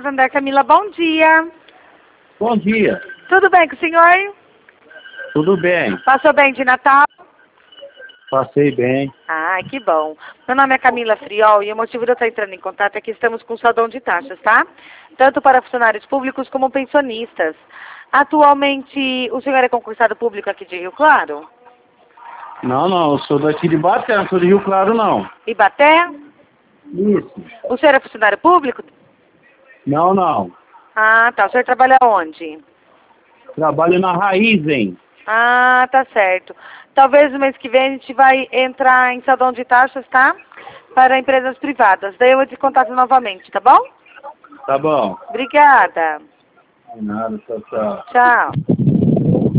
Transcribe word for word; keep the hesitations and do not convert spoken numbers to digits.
Santander, Camila, bom dia. Bom dia. Tudo bem com o senhor? Tudo bem. Passou bem de Natal? Passei bem. Ai, que bom. Meu nome é Camila Friol e o motivo de eu estar entrando em contato é que estamos com saldão de taxas, tá? Tanto para funcionários públicos como pensionistas. Atualmente, o senhor é concursado público aqui de Rio Claro? Não, não, eu sou daqui de Baté, não sou de Rio Claro, não. Ibaté? Isso. O senhor é funcionário público? Não, não. Ah, tá. O senhor trabalha onde? Trabalho na Raizen. Ah, tá certo. Talvez no mês que vem a gente vai entrar em saldão de taxas, tá? Para empresas privadas. Daí eu vou te contato novamente, tá bom? Tá bom. Obrigada. Nada, tchau, tchau. Tchau.